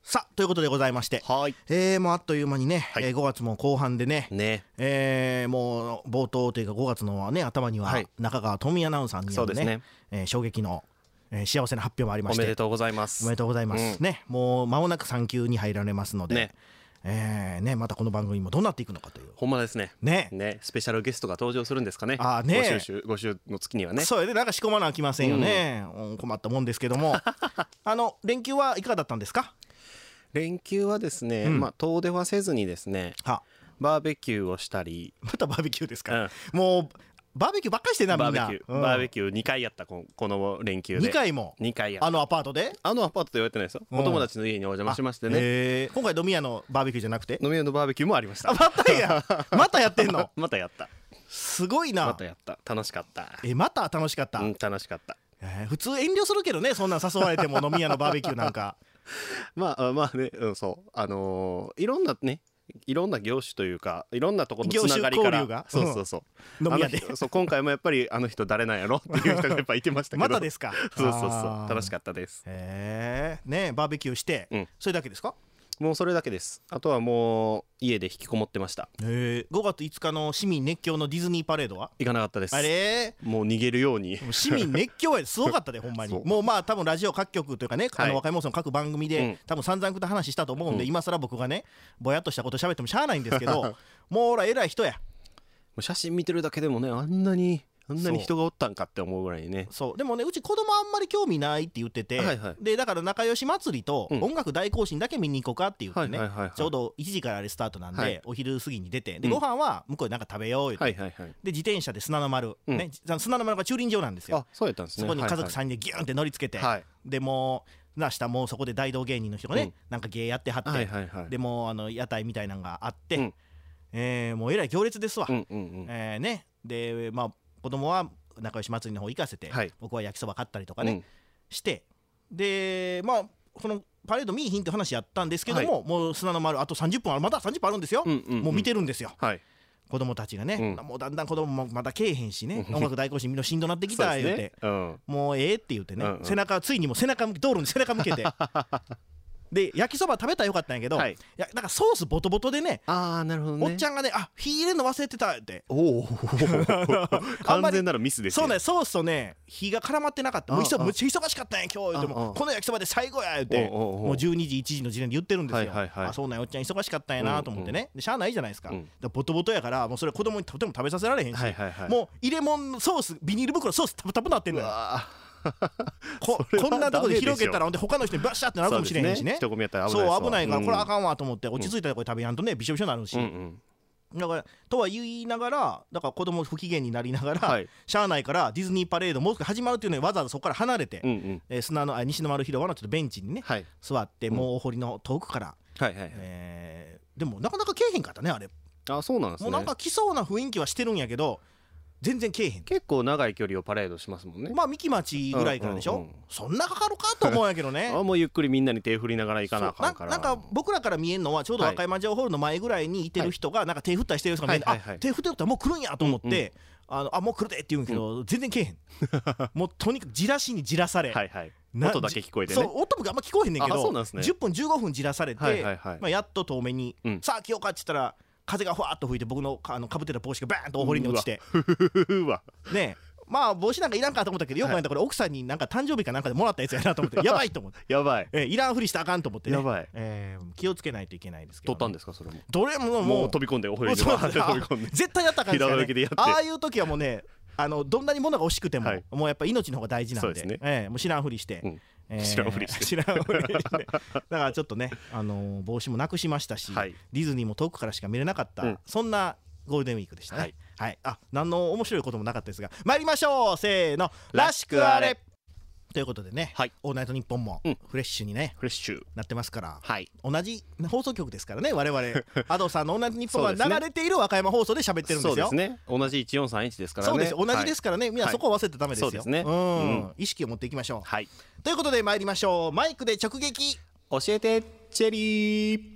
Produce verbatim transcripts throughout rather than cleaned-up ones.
さあということでございまして、 はい、 えー、もうあっという間にね、 はい、 えー、ごがつも後半でね、 ね、 えー、もう冒頭というかごがつの、ね、頭には、はい、中川富美アナウンサーによるね、ねえー、衝撃の、えー、幸せな発表もありまして、 おめでとうございます。 おめでとうございます、うん、ね、もう間もなく産休に入られますので、ねえーね、またこの番組もどうなっていくのかという。 ほんまですね。 ねね、スペシャルゲストが登場するんですかね。 あね、 ご週週ご週の月にはね。 そうでなんか仕込まなあきませんよね、うん、困ったもんですけどもあの連休はいかがだったんですか？ 連休はですね、うん、まあ遠出はせずにですね、はバーベキューをしたり。 またバーベキューですか、うん、もうバーベキューばっかりしてんなみんな。 バーベキュー、うん、バーベキューにかいやったこの連休で。 にかいもにかいやった。 あのアパートであのアパートで言われてないですよ、うん、お友達の家にお邪魔しましてね、 えー、今回飲み屋のバーベキューじゃなくて飲み屋のバーベキューもありました。 あまたやまたやってんのまたやった。 すごいな。 またやった。楽しかった。 えまた楽しかった、 うん、楽しかった。 えー、普通遠慮するけどね、そんなん誘われても飲み屋のバーベキューなんかまあまあね、うん、そうあのー、いろんなねいろんな業種というかいろんなところのつながりからがそうそうそう、 うん、飲み屋でそう今回もやっぱりあの人誰なんやろっていう人がやっぱいてましたけどまたですか。 そうそうそう楽しかったです。 へえね、バーベキューして、うん、それだけですか？ もうそれだけです。あとはもう家で引きこもってました。 へえごがついつかの市民熱狂のディズニーパレードは行かなかったです。 あれもう逃げるように市民熱狂やすごかったでほんまにもうまあ多分ラジオ各局というかね、はい、あの若いもんの各番組で、うん、多分散々くた話したと思うんで、うん、今更僕がねぼやっとしたこと喋ってもしゃあないんですけどもうほら偉い人や。もう写真見てるだけでもねあんなにあんなに人がおったんかって思うぐらいね。 そうでもねうち子供あんまり興味ないって言ってて、はいはい、でだから仲良し祭りと音楽大行進だけ見に行こうかって言ってね、うんはいはいはいはい、ちょうどいちじからあれスタートなんで、はい、お昼過ぎに出てで、うん、ご飯は向こうでなんか食べよう言って、はいはいはい、で自転車で砂の丸、うんね、砂の丸が駐輪場なんですよ。 あそうやったんですね。 そこに家族さんにんでギューンって乗りつけて、はいはい、でもうな下もうそこで大道芸人の人がね、うん、なんか芸やってはって、はいはいはい、でもうあの屋台みたいなのがあって、うんえー、もうえらい行列ですわ、うんうんうんえーね、でまあ子供は仲良し祭りの方行かせて、はい、僕は焼きそば買ったりとかね、うん、してでまあこのパレード見いひんって話やったんですけども、はい、もう砂の丸あとさんじゅっぷんあるまださんじゅっぷんあるんですよ、うんうんうん、もう見てるんですよ、はい、子供たちがね、うん、もうだんだん子供もまだけえへんしね音楽大行進みんなしんどなってきた言うて、ねうん、もうええって言ってね、うんうん、背中ついにも背中道路に背中向けてで焼きそば食べたらよかったんやけど、はい、いやなんかソースボトボトでね、 あーなるほどね、 おっちゃんがねあ火入れるの忘れてたってお完全なるミスですよ。 そうねソースとね火が絡まってなかった。もうむっちゃ忙しかったんや今日言うてもこの焼きそばで最後や言うてもうじゅうにじいちじの時点で言ってるんですよ、はいはいはい、あそうなんやおっちゃん忙しかったんやなと思ってね、うんうん、でしゃあないじゃないですか、うん、だボトボトやからもうそれ子供にとても食べさせられへんし、はいはいはい、もう入れ物ソースビニール袋ソースタプタプなってんのよこ, こんなとこで広げたらほんで他の人にバッシャーってなるかもしれへんしね。 人混みやったら危ないですわ。 そう危ないからこれあかんわと思って落ち着いたとこで食べやんとねびしょびしょになるし、うんうん、だからとは言いながらだから子供不機嫌になりながら、はい、しゃあないからディズニーパレードもう少し始まるっていうのにわざわざそこから離れて、うんうんえー、砂のあ西の丸広場のちょっとベンチにね、はい、座ってもうお堀の遠くから、うんはいはいえー、でもなかなかけえへんかったねあれ。 あそうなんですね。 もうなんか来そうな雰囲気はしてるんやけど全然けえへん。 結構長い距離をパレードしますもんね。 まあ三木町ぐらいからでしょ、うんうんうん、そんなかかるかと思うんやけどねあもうゆっくりみんなに手振りながら行かなあかんからな, なんか僕らから見えるのはちょうど和歌山城ホールの前ぐらいにいてる人がなんか手振ったりしてる人が見えて、はいはいはい、あ手振ってる人はもう来るんやと思って、うんうんあのあもう来るでって言うんけど、うん、全然けえへんもうとにかくじらしにじらされはい、はい、 音だけ聞こえてね。 そう音もあんま聞こえへんねんけどそうなんすね、 じゅっぷんじゅうごふんじらされて、はいはいはいまあ、やっと遠目に、うん、さあ来ようかって言ったら風がふわっと吹いて僕のかあの被ってた帽子がバーンとお堀に落ちてうわねえまあ帽子なんかいらんかと思ったけどよく考えたらこれ奥さんになんか誕生日かなんかでもらったやつやなと思ってやばいと思ってやばい、 えー、いらんふりしたらあかんと思ってねやばい、 えー、気をつけないといけないですけど、ね、 取ったんですかそれも。 どれももう、 もう飛び込んでお堀に飛び込んで絶対やったらあかんですよね。ああいう時はもうねあのどんなに物が惜しくても、はい、もうやっぱ命の方が大事なんで、そうですねえー、もう知らんふりして、うんえー、 知らんふりして知らんふりしてだからちょっとね、あのー、帽子もなくしましたし、はい、ディズニーも遠くからしか見れなかった、うん、そんなゴールデンウィークでしたね、はいはい、あ何の面白いこともなかったですが参りましょうせーのらしくあれということでね、はい、オールナイトニッポンもフレッシュにね、うん、フレッシュなってますから、はい、同じ放送局ですからね我々Adoさんのオールナイトニッポンが流れている和歌山放送で喋ってるんですよ。 そうですね同じいちよんさんいちですからね。 そうです同じですからね、はい、みんなそこを忘れてダメですよ、はい、そうですね、うんうん、意識を持っていきましょう、はい、ということで参りましょうマイクで直撃教えてチェリー。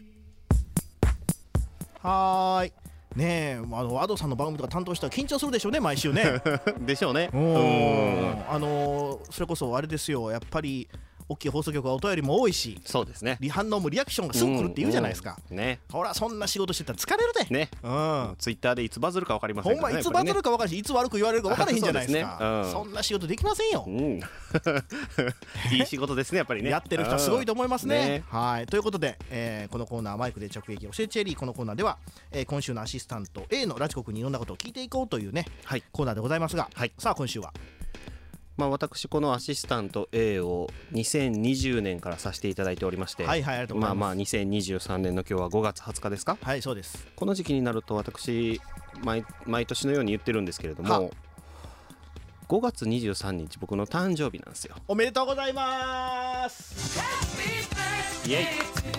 はーいねえ、あのAdoさんの番組とか担当したら緊張するでしょうね毎週ねでしょうね。 うんあのそれこそあれですよやっぱり大きい放送局はお便りも多いし、 そうですね、 反応もリアクションがすぐ来るって言うじゃないですか、 うんうん、ね、 ほらそんな仕事してたら疲れるでね、うん、ツイッターでいつバズるか分かりませんからね、 ほんまいつバズるか分からんし、いつ悪く言われるか分からへんじゃないですか。 そ, ね、うん、 そんな仕事できませんよ、うん、 いい仕事ですねやっぱりね、 やってる人はすごいと思いますね、 ね、 はい、ということで、えー、このコーナーマイクで直撃教えチェリー、このコーナーでは、えー、今週のアシスタント A のラジコ君にいろんなことを聞いていこうというね、はい、コーナーでございますが、はい、さあ今週はまあ、私このアシスタント A をにせんにじゅうねんからさせていただいておりまして、 はいはい、ありがとうございます。 まあまあにせんにじゅうさんねんの今日はごがつはつかですか。 はい、そうです。 この時期になると私 毎, 毎年のように言ってるんですけれども、ごがつにじゅうさんにち僕の誕生日なんですよ。 おめでとうございます。イエイ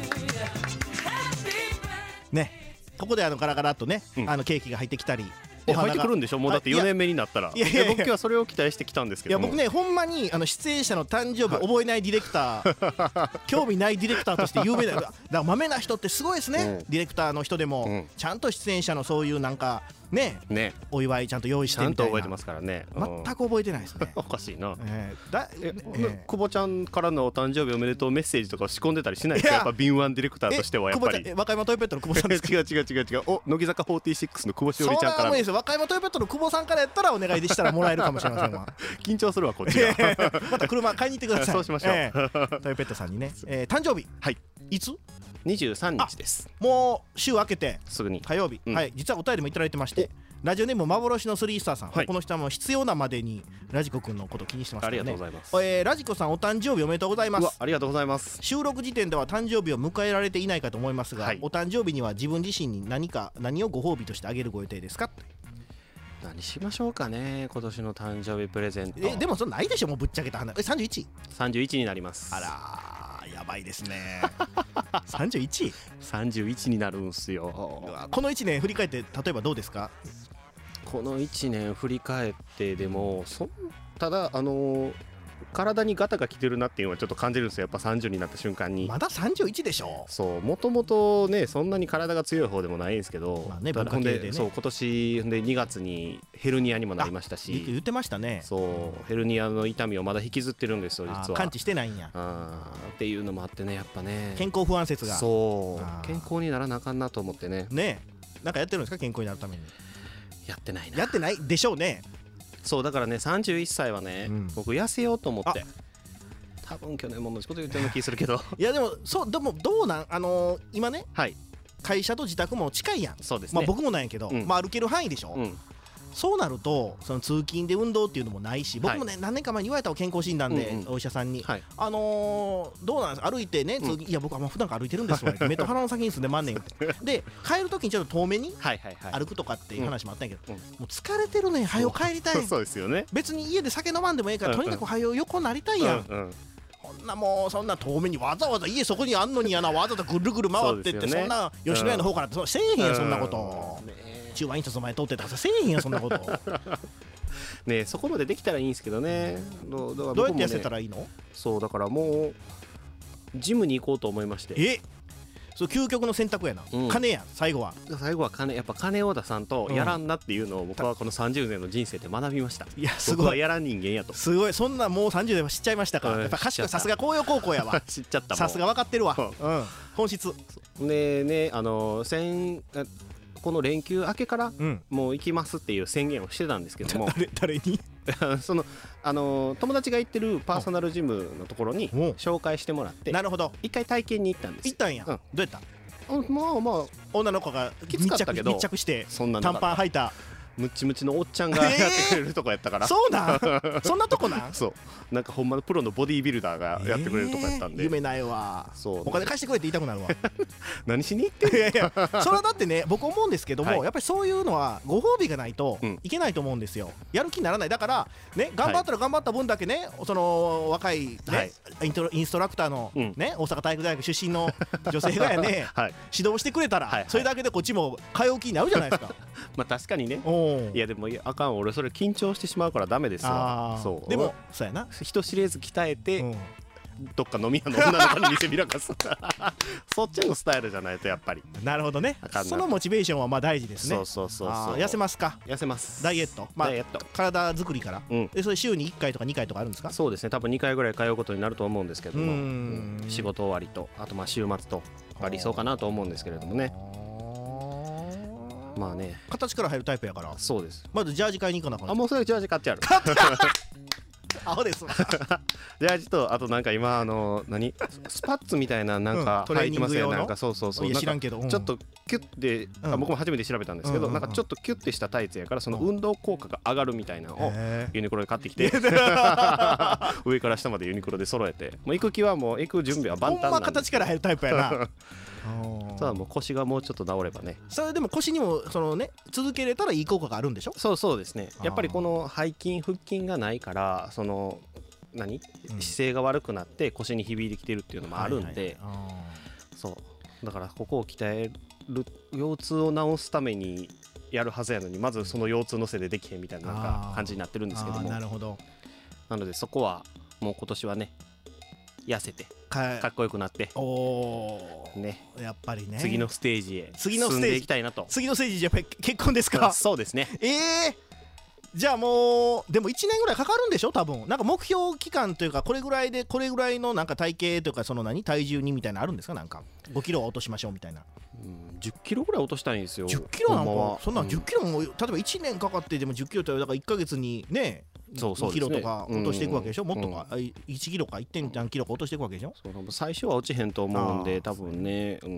ね、ここであのガラガラっとね、うん、あのケーキが入ってきたり入ってくるんでしょ、もうだってよねんめになったら。いやいやいや、僕はそれを期待してきたんですけども、 いや僕ね、ほんまにあの出演者の誕生日覚えないディレクター、はい、興味ないディレクターとして有名だよ。だからまめな人ってすごいですね、うん、ディレクターの人でも、うん、ちゃんと出演者のそういうなんかね、ね、お祝いちゃんと用意してみたいな。 ちゃんと覚えてますからね。 全く覚えてないですね。 おかしいな。 えーだえー、久保ちゃんからのお誕生日おめでとうメッセージとか仕込んでたりしないですか。やっぱ敏腕ディレクターとしてはやっぱり。 和歌山トイペットの久保さんですか。 違う違う違う違う。お、乃木坂フォーティーシックスの久保しおりちゃんから。そうなんですよ。 和歌山トイペットの久保さんからやったらお願いでしたらもらえるかもしれませんわ。 緊張するわこっちが。 また車買いに行ってください。 そうしましょう。 えー、トイペットさんにね、えー、誕生日、 はい、 いつ？ にじゅうさんにちです。 もう週明けてすぐに火曜日、うん、はい、実はお便りもいただいてまして、ラジオネーム幻のスリースターさん、はい、この人はもう必要なまでにラジコくんのこと気にしてますからね。 ありがとうございます。 えー、ラジコさんお誕生日おめでとうございます。 うわ、ありがとうございます。 収録時点では誕生日を迎えられていないかと思いますが、はい、お誕生日には自分自身に何か何をご褒美としてあげるご予定ですか？ 何しましょうかね、今年の誕生日プレゼント。 えでもそれないでしょ、もうぶっちゃけた話。え さんじゅういち？ さんじゅういちになります。 あらやばいですね。さんじゅういち？ さんじゅういちになるんすよ。 このいちねん振り返って例えばどうですか？ このいちねん振り返ってでもそただあのー、体にガタが来てるなっていうのはちょっと感じるんですよ。やっぱさんじゅうになった瞬間に。 まださんじゅういちでしょ。 そう、もともとねそんなに体が強い方でもないんですけど、 まあね、文化系でね、 そう今年でにがつにヘルニアにもなりましたし。 言ってましたね。 そうヘルニアの痛みをまだ引きずってるんですよ実は。 完治してないんや。 あっていうのもあってね、やっぱね健康不安説が。 そう健康にならなあかんなと思ってね。 ねなんかやってるんですか、健康になるために。 やってないな。 やってないでしょうね。 そうだからねさんじゅういっさいはね、うん、僕痩せようと思って。多分去年も同じこと言ってるような気するけどいやでもそうでもどうなんあのー、今ね、 はい、 会社と自宅も近いやん。 そうですね、 まあ僕もなんやけど、うん、まあ歩ける範囲でしょ、うん、そうなるとその通勤で運動っていうのもないし、僕もね、はい、何年か前に言われた健康診断で、うんうん、お医者さんに、はい、あのー、どうなんです歩いてね、うん、いや僕はもう普段から歩いてるんですわ目と鼻の先に住んでまんねんで帰るときにちょっと遠めに歩くとかっていう話もあったんやけど、うん、もう疲れてるねん、早く帰りたい。 そうですよね。 別に家で酒飲まんでもええから、うんうん、とにかく早く横なりたいやん、うんうん、こんなもうそんな遠目にわざわざ家そこにあんのにやな、わざわざぐるぐる回ってって そ,、ね、そんな吉野家の方からってせえへんやん、そんなこと、うんね、中和印刷の前通ってたらせえへんやんそんなことね、そこまでできたらいいんですけどね。ど う, ど う, どうやって痩せたらいいの？ そうだからもうジムに行こうと思いまして。 えそう究極の選択やな、うん、金や最後は最後は金。やっぱ金を出さんとやらんなっていうのを僕はこのさんじゅうねんの人生で学びました。 いやすごい、 僕はやらん人間やと。すごい、そんなもうさんじゅうで知っちゃいましたか。やっぱ賢い、さすが紅葉高校やわ知っちゃった。 さすが分かってるわ、うん、本質でね、あの先この連休明けからもう行きますっていう宣言をしてたんですけども、 誰, 誰にそのあの友達が行ってるパーソナルジムのところに紹介してもらって、 なるほど、 一回体験に行ったんです。 行ったんや、うん、どうやった？ まあまあ女の子がきつかったけど密着してそんな短パン履いたムチムチのおっちゃんがやってくれるとこやったから、 えー、そうなんそんなとこなんそうなんかほんまのプロのボディービルダーがやってくれるとこやったんで、えー、 夢ないわ。そうお金貸してくれって言いたくなるわ何しに行ってんの。 いやいやそれはだってね、僕思うんですけども、はい、やっぱりそういうのはご褒美がないといけないと思うんですよ、うん、やる気にならない。だからね、頑張ったら頑張った分だけね、その若い、ね、はい、イントロインストラクターの、うん、ね、大阪体育大学出身の女性がやね、はい、指導してくれたら、はいはい、それだけでこっちも通う気になるじゃないですかまあ確かにね。いやでもいやあかん、俺それ緊張してしまうからダメですわ。 そうでもそうやな、 人知れず鍛えて、うん、 どっか飲み屋の女の子に見せびらかすそっちのスタイルじゃないとやっぱり。 なるほどね。そのモチベーションはまあ大事ですね。 そうそうそうそう。 痩せますか？ 痩せます。 ダイエット、まあ、 ダイエット体作りから、うん、でそれ週にいっかいとかにかいとかあるんですか？ そうですね、多分にかいぐらい通うことになると思うんですけども、うん、仕事終わりとあとまあ週末とが理想かなと思うんですけれどもね。まあね、 形から入るタイプやから。 そうです。 まずジャージ買いに行かなあかん。 あ、もうそれジャージ買ってある。 アホですジャージとあとなんか今あの何スパッツみたいななんか履いてますよね。なんかそうそうそう。 知らんけど、 ちょっとキュッて、あ、僕も初めて調べたんですけど、なんかちょっとキュッてしたタイツやからその運動効果が上がるみたいなのをユニクロで買ってきて上から下までユニクロで揃えて、もう行く気はもう行く準備は万端なんで。 ほんま形から入るタイプやな。 ただもう腰がもうちょっと治ればね。 それでも腰にもそのね続けれたらいい効果があるんでしょ？ そうそうですね。やっぱりこの背筋腹筋がないからその何、うん、姿勢が悪くなって腰に響いてきてるっていうのもあるんで、はいはい、そうだからここを鍛える腰痛を治すためにやるはずやのにまずその腰痛のせいでできへんみたいななんか感じになってるんですけども。 なるほど。 なのでそこはもう今年はね痩せてかっこよくなって、 おーね、 やっぱりね次のステージへ次の進んでいきたいなと。 次のステージじゃやっぱり結婚ですか？ そうですね。 ええー、じゃあもうでもいちねんぐらいかかるんでしょ多分。なんか目標期間というかこれぐらいでこれぐらいのなんか体型というかその何体重にみたいなのあるんですか？なんかごキロは落としましょうみたいな。 うん、じゅっキロぐらい落としたいんですよ。 じゅっキロなんかそんなんじゅっキロも、うん、例えばいちねんかかってでもじゅっキロってだからいっかげつにねそうそうにキロとか落としていくわけでしょ、うん、もっとか、うん、いちキロか いってんさんキロか落としていくわけでしょ。 そう最初は落ちへんと思うんで多分ね、うん、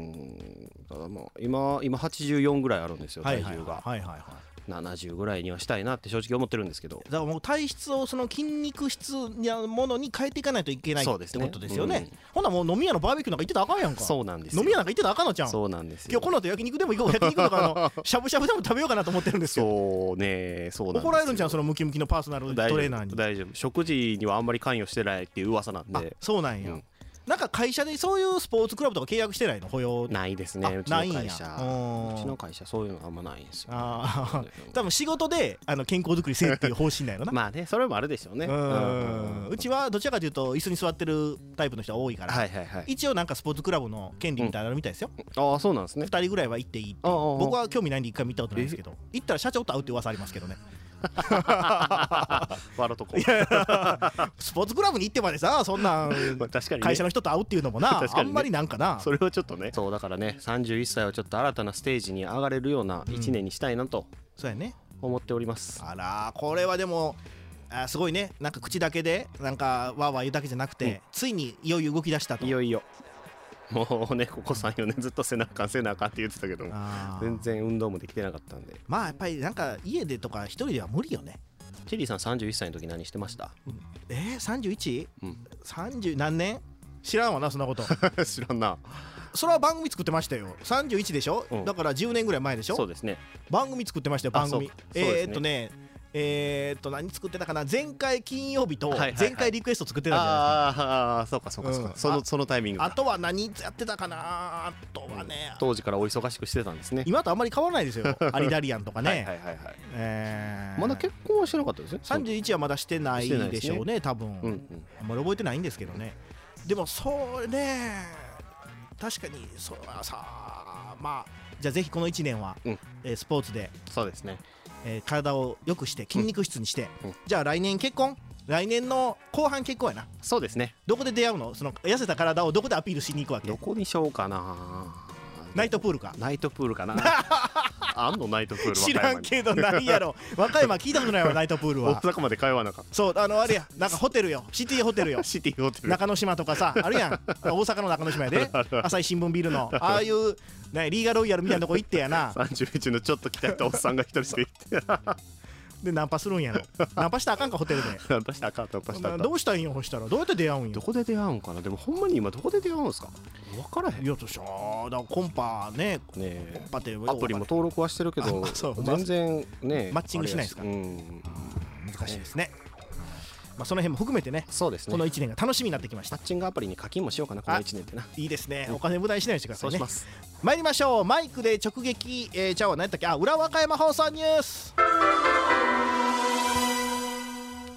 ただまあ今今はちじゅうよんぐらいあるんですよ体重が。はいはいはい、はいはいななじゅうぐらいにはしたいなって正直思ってるんですけど、 だからもう体質をその筋肉質なものに変えていかないといけないってことですよね。うん、ほんならもう飲み屋のバーベキューなんか行ってたらあかんやんか。 そうなんですよ。 飲み屋なんか行ってたらあかんのちゃん。 そうなんですよ。 今日この後焼肉でも行こう。焼肉とかあのしゃぶしゃぶでも食べようかなと思ってるんですよ。 そうね、そうなんですよ。 怒られるんじゃんそのムキムキのパーソナルトレーナーに。 大丈夫。食事にはあんまり関与してないっていう噂なんで。 そうなんや。うん、なんか会社でそういうスポーツクラブとか契約してないの？保養ないですね。うちの会社うちの会社そういうのあんまないんですよ。あ多分仕事であの健康づくりせえっていう方針なんやろな。 まあねそれもあるでしょうね。う, んうちはどちらかというと椅子に座ってるタイプの人が多いから、はいはいはい、一応なんかスポーツクラブの権利みたいなのみたいですよ。 うん、ああそうなんですね。 ふたりぐらいは行っていいって。僕は興味ないんで一回見たことないですけど行ったら社長と会うって噂ありますけどね。 笑うとこスポーツクラブに行ってまでさそんな会社の人と会うっていうのもな、ね、あんまりなんかなそれはちょっとね。そうだからねさんじゅういっさいをちょっと新たなステージに上がれるようないちねんにしたいなと、うん、 そうやね思っております。 あらこれはでもあすごいね。なんか口だけでなんかわーわー言うだけじゃなくて、うん、ついにいよいよ動き出したと。 いよいよもうねここさんよねんずっと背中ん背中って言ってたけど全然運動もできてなかったんで。 まあやっぱりなんか家でとか一人では無理よね。 チェリーさんさんじゅういっさいの時何してました？ えー、さんじゅういち？うん、さんじゅう何年？知らんわなそんなこと知らんな。 それは番組作ってましたよ。さんじゅういちでしょ、うん、だからじゅうねんぐらい前でしょ。 そうですね。 番組作ってましたよ番組。えー、っとねえー、っと何作ってたかな。前回金曜日と前回リクエスト作ってたじゃないですか。 ああそうかそうかそうか、うん、そのそのタイミング。 あとは何やってたかな。あとはね、 当時からお忙しくしてたんですね。 今とあんまり変わらないですよアリダリアンとかね。はいはいはいはい、 えー、まだ結婚はしてなかったですね。 さんじゅういちはまだしてないでしょうね多分、うんうん、あんまり覚えてないんですけどね。でもそうね確かにそれはさまあじゃあぜひこのいちねんは、うんえー、スポーツでそうですね、 えー、体を良くして筋肉質にして、うんうん、じゃあ来年結婚来年の後半結婚やな。 そうですね。 どこで出会うの？その痩せた体をどこでアピールしに行くわけ？ どこにしようかな。 ナイトプールか。 ナイトプールかなあんのナイトプール知らんけどないやろ和歌山聞いたことないわナイトプールは。 大阪まで通わなかった。 そうあのあれやなんかホテルよシティホテルよシティホテル中之島とかさあるやん大阪の中之島やで朝日新聞ビルのああいうねリーガロイヤルみたいなとこ行ってやなさんじゅういちのちょっと鍛えたおっさんが一人して行ってでナンパするんやろ。ナンパしたらあかんかホテルでナンパしたらあかんナンパしたらあかん。 どうしたらいいんよ。そしたらどうやって出会うんよ。 どこで出会うんかな。でもほんまに今どこで出会うんすか分からへん。 いやとしゃだコンパねねコンパってアプリも登録はしてるけど全然ねマッチングしないですか。うん難しいですね。まあその辺も含めてね。そうですね。このいちねんが楽しみになってきました。 マッチングアプリに課金もしようかなこのいちねんってな。 いいですね。お金無駄にしないようにしてくださいね。 そうします。 参りましょう。マイクで直撃えーじゃあ何やったっけ。あ裏和歌山放送ニュース。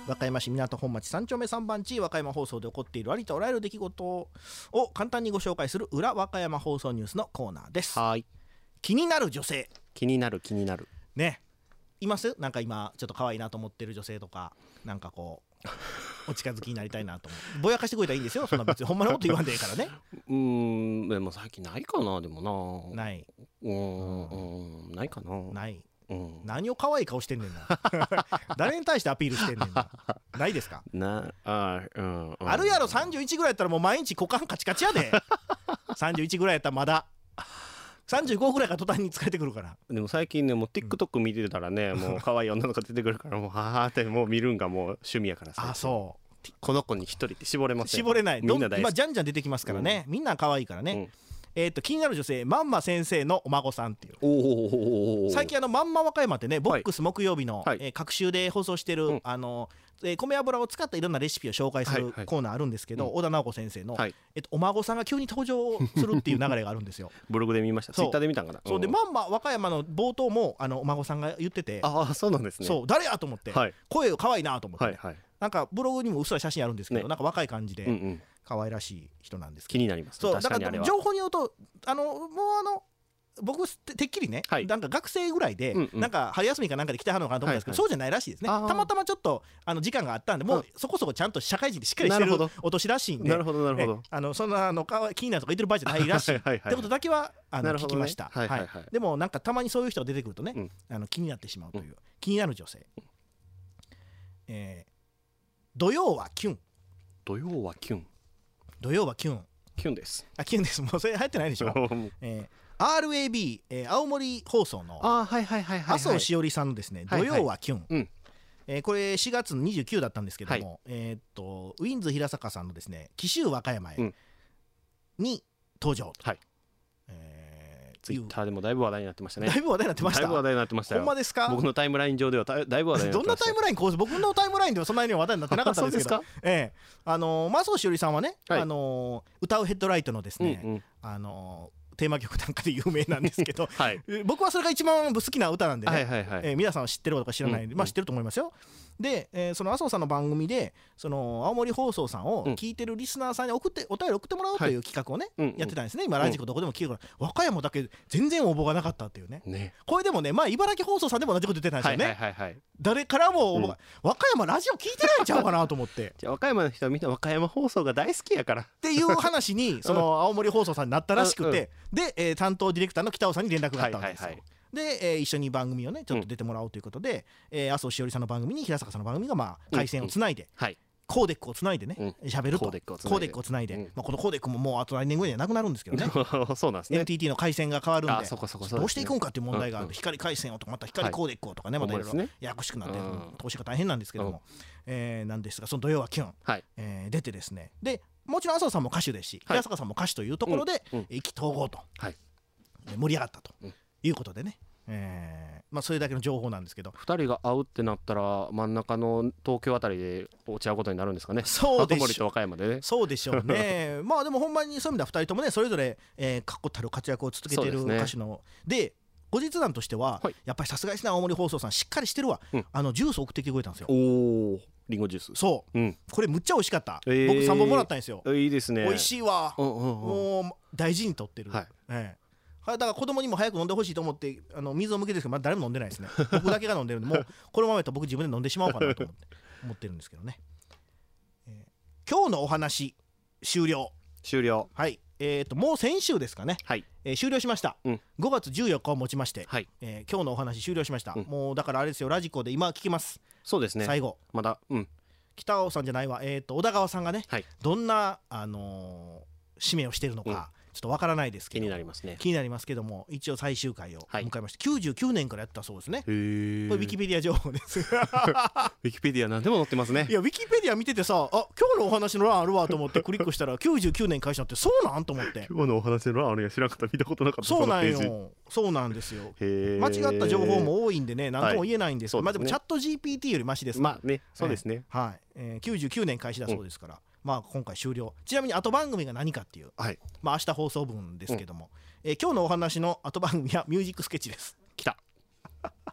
和歌山市港本町さん丁目さん番地和歌山放送で起こっているありとあらゆる出来事を簡単にご紹介する裏和歌山放送ニュースのコーナーです。 はい。 気になる女性、 気になる気になるね、います？なんか今ちょっと可愛いなと思ってる女性とか、なんかこうお近づきになりたいなと思う。ぼやかしてくれたらいいんですよ、そんな別にほんまのこと言わんでいいからね。 うーん、でも最近ないかな。でもな、 ない。 うーん、うん、ないかな。 ない、 うん、 何を可愛い顔してんねんな。誰に対してアピールしてんねんな。ないですか？ なあ、うん、 あるやろ。さんじゅういちぐらいやったらもう毎日股間カチカチやで。さんじゅういちぐらいやったらまださんじゅうごぐらいから途端に疲れてくるから。 でも最近ね、もう TikTok 見てたらね、うん、もう可愛い女の子出てくるからもうはーってもう見るんがもう趣味やからさ。 あ、そう。 この子に一人って絞れません。 絞れない。 みんな大好き。 今じゃんじゃん出てきますからね、うん、みんな可愛いからね、うん、えー、と気になる女性、まんま先生のお孫さんっていう。お最近あのまんま和歌山ってね、ボックス木曜日の、はい、えー、各週で放送してる、うん、あのえー、米油を使ったいろんなレシピを紹介するコーナーあるんですけど、はいはい、小田直子先生の、はい、えっと、お孫さんが急に登場するっていう流れがあるんですよ。 ブログで見ました。ツイッターで見たんかな。 そうで、まんま和歌山の冒頭もあのお孫さんが言ってて、 ああ、そうなんですね。 そう、誰やと思って、はい、声が可愛いなと思って、はいはい、なんかブログにもうっすら写真あるんですけど、ね、なんか若い感じで、うんうん、可愛らしい人なんですけど、 気になります。 そうだから情報によると、あのもうあの僕 て, てっきりね、はい、なんか学生ぐらいで、うんうん、なんか春休みかなんかで来てはるのかなと思ったんですけど、はいはい、そうじゃないらしいですね。たまたまちょっとあの時間があったんで、もうそこそこちゃんと社会人でしっかりしてるお年らしいんで、 なるほどなるほど、 あのそんなのか気になるとか言ってる場合じゃないらしいはいはい、はい、ってことだけはあの、ね、聞きました、はいはいはい、でもなんかたまにそういう人が出てくるとね、うん、あの気になってしまうという、うん、気になる女性、うん、えー、土曜はキュン。 土曜はキュン。 土曜はキュン。 キュンです。 あ、キュンです。もうそれ入ってないでしょ。えーアールエービー、えー、青森放送の麻生しおりさんのですね、土曜はキュン、はいはい、えー、これしがつのにじゅうくだったんですけども、はい、えー、っとウィンズ平坂さんのですね、紀州和歌山へ、うん、に登場、はい、えー、 ツイッターでもだいぶ話題になってましたね。 だいぶ話題になってました。 だいぶ話題になってましたよ。 ほんまですか？ 僕のタイムライン上ではだいぶ話題になってました。どんなタイムラインこう僕のタイムラインではそんなに話題になってなかったんですけどそうですか、えー、あのー、麻生しおりさんはね、はい、あのー、歌うヘッドライトのですね、うんうん、あのーテーマ曲なんかで有名なんですけど、はい、僕はそれが一番好きな歌なんでね、はいはいはい、えー、皆さんは知ってるとか知らない、うんうん、まあ知ってると思いますよ。で、えー、その麻生さんの番組でその青森放送さんを聞いてるリスナーさんに送ってお便り送ってもらおうという企画をね、はい、やってたんですね。今ラジコどこでも聞けるから、うん、和歌山だけ全然応募がなかったっていう ね, ねこれでもね、前茨城放送さんでも同じこと言ってたんですよね、はいはいはいはい、誰からも応募が、うん、和歌山ラジオ聞いてないんちゃうかなと思ってじゃあ和歌山の人はみんな和歌山放送が大好きやからっていう話にその青森放送さんになったらしくて、うんうん、で、えー、担当ディレクターの北尾さんに連絡があったんですよ、はいはいはい、で、えー、一緒に番組をねちょっと出てもらおうということで、うん、えー、麻生しおりさんの番組に平坂さんの番組がまあ回線をつないで、うんうん、はい、コーデックをつないでね喋、うん、るとコーデックをつないで、うん、まあ、このコーデックももうあと来年ぐらいにはなくなるんですけどねそうなんですね。 エヌティーティー の回線が変わるん で, そこそこそうです、ね、どうしていくんかっていう問題がある、うんうん、光回線をとかまた光コーデックをとかね、はい、またいろいろややこしくなって、ね、投資が大変なんですけども、うん、えー、なんですがその土曜はキュン、はい、えー、出てですね、でもちろん麻生さんも歌手ですし、はい、平坂さんも歌手というところで、うんうん、意気投合と、はい、盛り上がったということでね、えーまあ、それだけの情報なんですけど、 ふたりが会うってなったら真ん中の東京あたりで落ち合うことになるんですかね。 そうでしょう、 青森と和歌山でね。 そうでしょうねまあでもほんまにそういう意味ではふたりともねそれぞれ、えー、確固たる活躍を続けている歌手の で,、ね、で後日談としては、はい、やっぱりさすがですね青森放送さんしっかりしてるわ、うん、あのジュース送ってきてくれたんですよ。 おー、リンゴジュース。そう、 うん、これむっちゃ美味しかった、えー、僕さんぼんもらったんですよ。 いいですね。 美味しいわ、うんうんうん、もう大事にとってる、はい、えーだから子供にも早く飲んでほしいと思ってあの水を向けてるんですけど、まだ誰も飲んでないですね僕だけが飲んでるんでもうこのままやったら僕自分で飲んでしまおうかなと思って思ってるんですけどね、えー、今日のお話終了終了はい、えー、ともう先週ですかね、はい、えー、終了しました、うん、ごがつじゅうよっかをもちまして、はい、えー、今日のお話終了しました、うん、もうだからあれですよ、ラジコで今聞きます。 そうですね、 最後まだ、うん、 北尾さんじゃないわ、えー、と小田川さんがね、はい、どんな、あのー、指名をしてるのか、うん、ちょっとわからないですけど気になりますね。 気になりますけども、一応最終回を迎えまして、はい、きゅうじゅうきゅうねんからやったそうですね。へー、これウィキペディア情報ですウィキペディア何でも載ってますね。 いやウィキペディア見ててさ、あ今日のお話の欄あるわと思ってクリックしたらきゅうじゅうきゅうねん開始になって、そうなんと思って今日のお話の欄あるや知らんかった、見たことなかった。 そうなんよ、そうなんですよ。間違った情報も多いんでね、何とも言えないんですけど、はい、まあでもチャット ジーピーティー よりマシですね。 まあね、そうですね、 えー、はい、えー、きゅうじゅうきゅうねん開始だそうですから、うん、まあ今回終了。ちなみに後番組が何かっていう、はい、まあ明日放送分ですけども、うん、えー、今日のお話の後番組はミュージックスケッチです。 きたい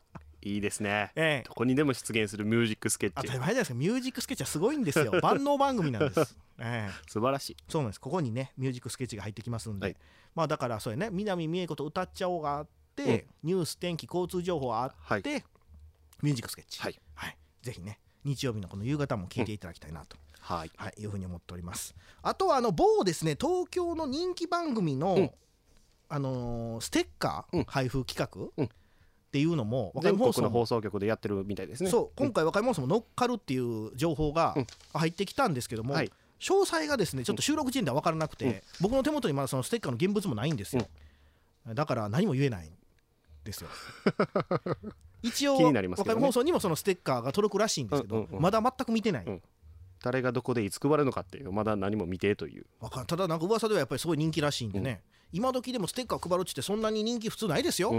いいですね、えー、どこにでも出現するミュージックスケッチ。 当たり前じゃないですか。ミュージックスケッチはすごいんですよ。万能番組なんです、えー、 素晴らしい。 そうなんです。ここにねミュージックスケッチが入ってきますんで、はい、まあだからそうやね、南美恵子と歌っちゃおうがあって、うん、ニュース天気交通情報あって、はい、ミュージックスケッチ、はいはい、ぜひね日曜日のこの夕方も聞いていただきたいなと、うん、はいはい、いうふうに思っております。あとはあの某ですね東京の人気番組の、うん、あのー、ステッカー配布企画、うん、っていうのも全国の放送局でやってるみたいですね。 そう今回和歌山放送も乗っかるっていう情報が入ってきたんですけども、うんはい、詳細がですねちょっと収録時点では分からなくて、うん、僕の手元にまだそのステッカーの現物もないんですよ、うん、だから何も言えないんですよ一応和歌山放送にもそのステッカーが届くらしいんですけど、うんうんうん、まだ全く見てない、うん、 誰がどこでいつ配るのかっていうまだ何も見てという。 ただなんか噂ではやっぱりすごい人気らしいんでね、うん、今時でもステッカー配るっちってそんなに人気普通ないですよ、うん、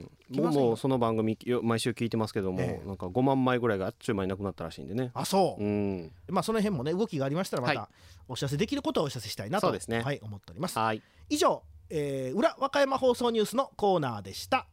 僕もその番組毎週聞いてますけども、えー、なんかごまんまいぐらいがあっちゅう間になくなったらしいんでね。 あそう、うん、まあその辺もね動きがありましたらまたお知らせできることはお知らせしたいなと、 そうですね、 はい、思っております。 はい、 以上、えー、裏和歌山放送ニュースのコーナーでした。